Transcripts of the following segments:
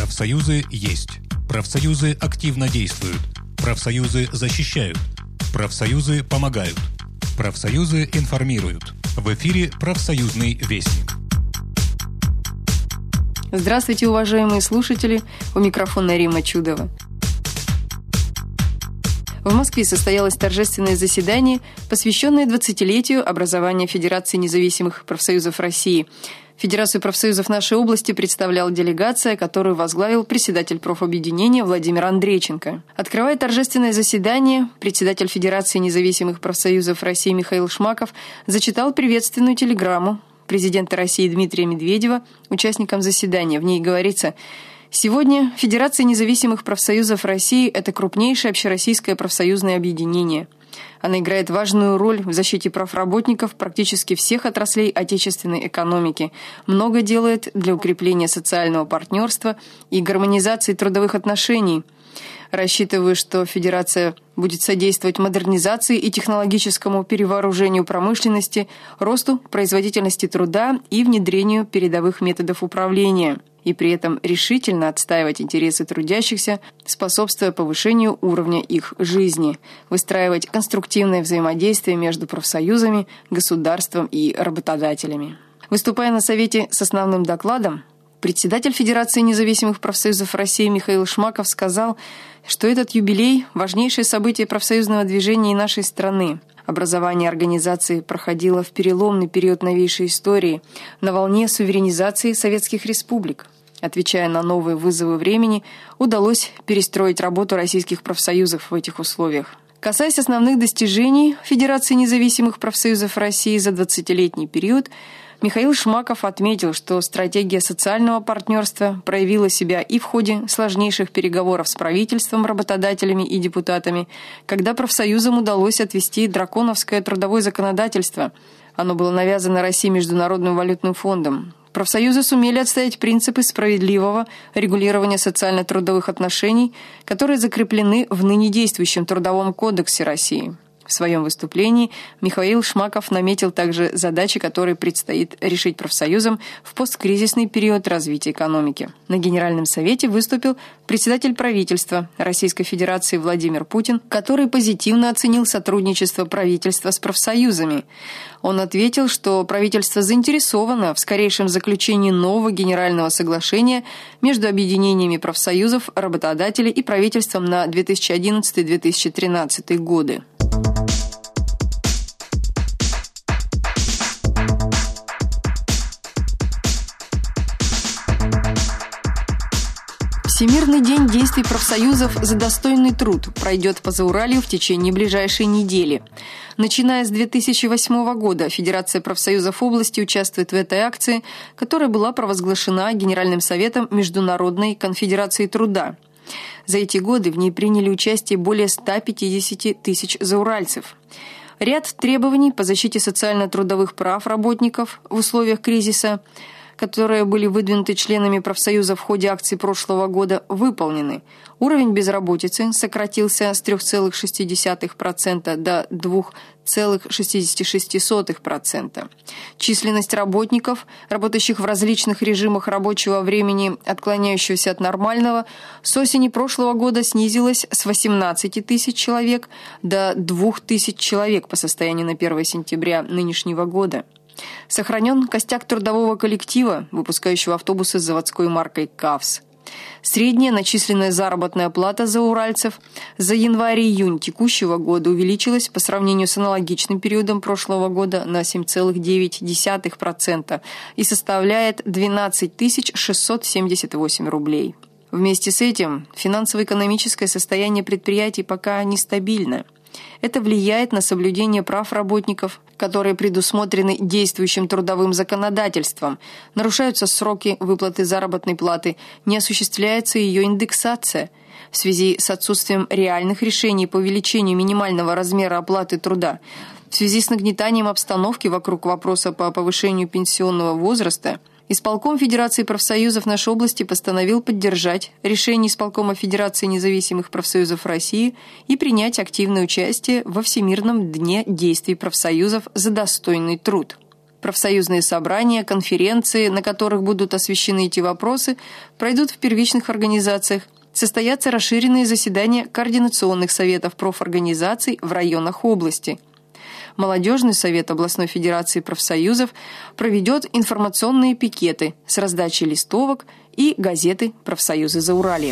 Профсоюзы есть. Профсоюзы активно действуют. Профсоюзы защищают. Профсоюзы помогают. Профсоюзы информируют. В эфире «Профсоюзный вестник». Здравствуйте, уважаемые слушатели! У микрофона Римма Чудова. В Москве состоялось торжественное заседание, посвященное 20-летию образования Федерации независимых профсоюзов России. Федерацию профсоюзов нашей области представляла делегация, которую возглавил председатель профобъединения Владимир Андрейченко. Открывая торжественное заседание, председатель Федерации независимых профсоюзов России Михаил Шмаков зачитал приветственную телеграмму президента России Дмитрия Медведева участникам заседания. В ней говорится: «Сегодня Федерация независимых профсоюзов России – это крупнейшее общероссийское профсоюзное объединение. Она играет важную роль в защите прав работников практически всех отраслей отечественной экономики, много делает для укрепления социального партнерства и гармонизации трудовых отношений. Рассчитываю, что Федерация будет содействовать модернизации и технологическому перевооружению промышленности, росту производительности труда и внедрению передовых методов управления, и при этом решительно отстаивать интересы трудящихся, способствуя повышению уровня их жизни, выстраивать конструктивное взаимодействие между профсоюзами, государством и работодателями». Выступая на Совете с основным докладом, председатель Федерации независимых профсоюзов России Михаил Шмаков сказал, что этот юбилей – важнейшее событие профсоюзного движения и нашей страны. Образование организации проходило в переломный период новейшей истории, на волне суверенизации советских республик. Отвечая на новые вызовы времени, удалось перестроить работу российских профсоюзов в этих условиях. Касаясь основных достижений Федерации независимых профсоюзов России за 20-летний период, Михаил Шмаков отметил, что стратегия социального партнерства проявила себя и в ходе сложнейших переговоров с правительством, работодателями и депутатами, когда профсоюзам удалось отвести драконовское трудовое законодательство. Оно было навязано России Международным валютным фондом. Профсоюзы сумели отстоять принципы справедливого регулирования социально-трудовых отношений, которые закреплены в ныне действующем Трудовом кодексе России. В своем выступлении Михаил Шмаков наметил также задачи, которые предстоит решить профсоюзам в посткризисный период развития экономики. На Генеральном совете выступил председатель правительства Российской Федерации Владимир Путин, который позитивно оценил сотрудничество правительства с профсоюзами. Он ответил, что правительство заинтересовано в скорейшем заключении нового генерального соглашения между объединениями профсоюзов, работодателей и правительством на 2011-2013 годы. Всемирный день действий профсоюзов за достойный труд пройдет по Зауралью в течение ближайшей недели. Начиная с 2008 года Федерация профсоюзов области участвует в этой акции, которая была провозглашена Генеральным советом Международной конфедерации труда. За эти годы в ней приняли участие более 150 тысяч зауральцев. Ряд требований по защите социально-трудовых прав работников в условиях кризиса, которые были выдвинуты членами профсоюза в ходе акций прошлого года, выполнены. Уровень безработицы сократился с 3,6% до 2,66%. Численность работников, работающих в различных режимах рабочего времени, отклоняющегося от нормального, с осени прошлого года снизилась с 18 тысяч человек до 2 тысяч человек по состоянию на 1 сентября нынешнего года. Сохранен костяк трудового коллектива, выпускающего автобусы с заводской маркой КАВС. Средняя начисленная заработная плата зауральцев за январь-июнь текущего года увеличилась по сравнению с аналогичным периодом прошлого года на 7,9% и составляет 12 678 рублей. Вместе с этим финансово-экономическое состояние предприятий пока нестабильно. Это влияет на соблюдение прав работников, которые предусмотрены действующим трудовым законодательством. Нарушаются сроки выплаты заработной платы, не осуществляется ее индексация. В связи с отсутствием реальных решений по увеличению минимального размера оплаты труда, в связи с нагнетанием обстановки вокруг вопроса по повышению пенсионного возраста, Исполком Федерации профсоюзов нашей области постановил поддержать решение Исполкома Федерации независимых профсоюзов России и принять активное участие во Всемирном дне действий профсоюзов за достойный труд. Профсоюзные собрания, конференции, на которых будут освещены эти вопросы, пройдут в первичных организациях. Состоятся расширенные заседания координационных советов профорганизаций в районах области. Молодежный совет областной федерации профсоюзов проведет информационные пикеты с раздачей листовок и газеты «Профсоюзы Зауралья».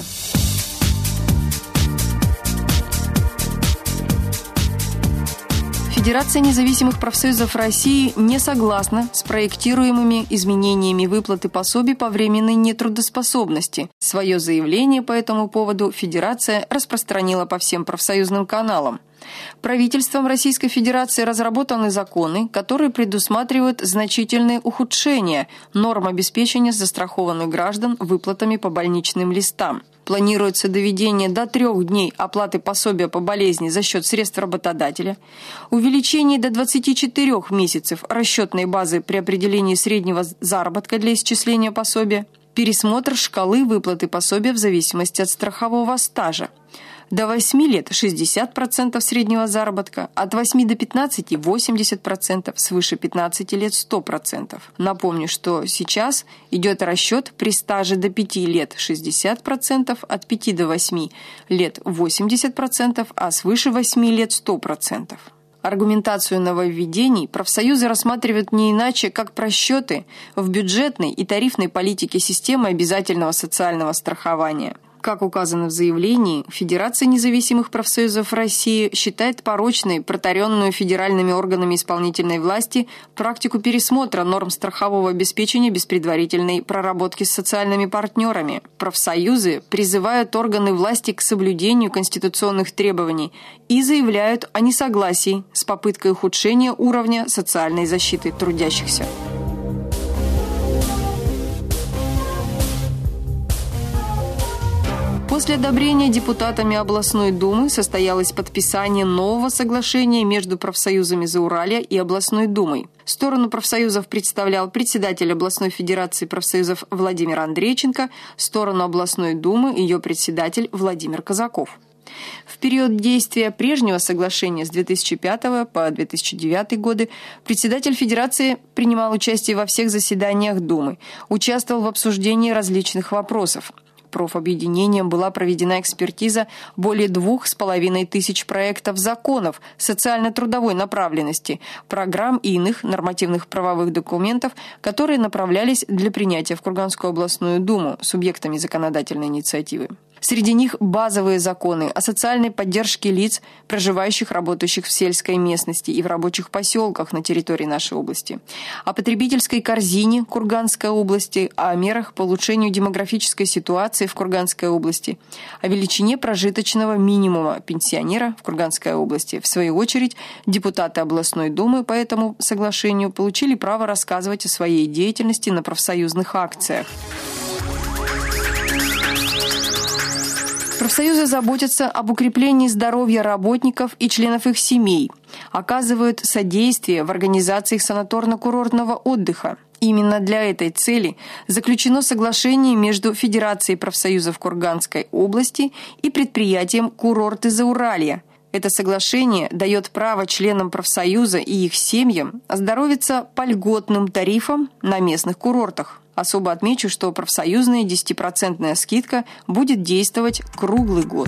Федерация независимых профсоюзов России не согласна с проектируемыми изменениями выплаты пособий по временной нетрудоспособности. Свое заявление по этому поводу Федерация распространила по всем профсоюзным каналам. Правительством Российской Федерации разработаны законы, которые предусматривают значительные ухудшения норм обеспечения застрахованных граждан выплатами по больничным листам. Планируется доведение до 3 дней оплаты пособия по болезни за счет средств работодателя, увеличение до 24 месяцев расчетной базы при определении среднего заработка для исчисления пособия, пересмотр шкалы выплаты пособия в зависимости от страхового стажа. До 8 лет 60% среднего заработка, от 8 до 15 – 80%, свыше 15 лет – 100%. Напомню, что сейчас идет расчет при стаже до 5 лет 60%, от 5 до 8 лет 80%, а свыше 8 лет – 100%. Аргументацию нововведений профсоюзы рассматривают не иначе, как просчеты в бюджетной и тарифной политике системы обязательного социального страхования. Как указано в заявлении, Федерация независимых профсоюзов России считает порочной протаренную федеральными органами исполнительной власти практику пересмотра норм страхового обеспечения без предварительной проработки с социальными партнерами. Профсоюзы призывают органы власти к соблюдению конституционных требований и заявляют о несогласии с попыткой ухудшения уровня социальной защиты трудящихся. После одобрения депутатами областной думы состоялось подписание нового соглашения между профсоюзами Зауралья и областной думой. Сторону профсоюзов представлял председатель областной федерации профсоюзов Владимир Андрейченко, сторону областной думы ее председатель Владимир Казаков. В период действия прежнего соглашения с 2005 по 2009 годы председатель Федерации принимал участие во всех заседаниях Думы, участвовал в обсуждении различных вопросов. Профобъединением была проведена экспертиза более 2500 проектов законов социально-трудовой направленности, программ и иных нормативных правовых документов, которые направлялись для принятия в Курганскую областную думу субъектами законодательной инициативы. Среди них базовые законы о социальной поддержке лиц, проживающих, работающих в сельской местности и в рабочих поселках на территории нашей области, о потребительской корзине Курганской области, о мерах по улучшению демографической ситуации в Курганской области, о величине прожиточного минимума пенсионера в Курганской области. В свою очередь, депутаты областной думы по этому соглашению получили право рассказывать о своей деятельности на профсоюзных акциях. Профсоюзы заботятся об укреплении здоровья работников и членов их семей, оказывают содействие в организации санаторно-курортного отдыха. Именно для этой цели заключено соглашение между Федерацией профсоюзов Курганской области и предприятием «Курорты Зауралья». Это соглашение дает право членам профсоюза и их семьям оздоровиться по льготным тарифам на местных курортах. Особо отмечу, что профсоюзная 10% скидка будет действовать круглый год.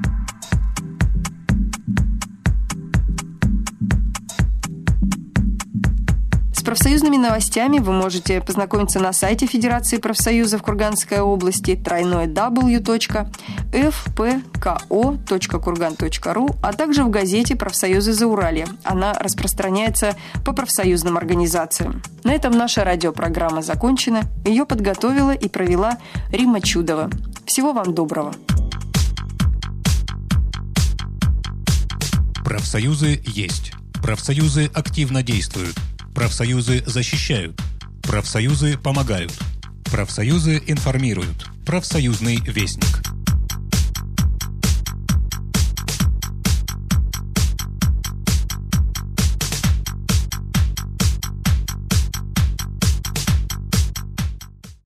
С профсоюзными новостями вы можете познакомиться на сайте Федерации профсоюзов Курганской области www.fpko.kurgan.ru, а также в газете «Профсоюзы Зауралья». Она распространяется по профсоюзным организациям. На этом наша радиопрограмма закончена. Ее подготовила и провела Римма Чудова. Всего вам доброго. Профсоюзы есть. Профсоюзы активно действуют. Профсоюзы защищают. Профсоюзы помогают. Профсоюзы информируют. Профсоюзный вестник.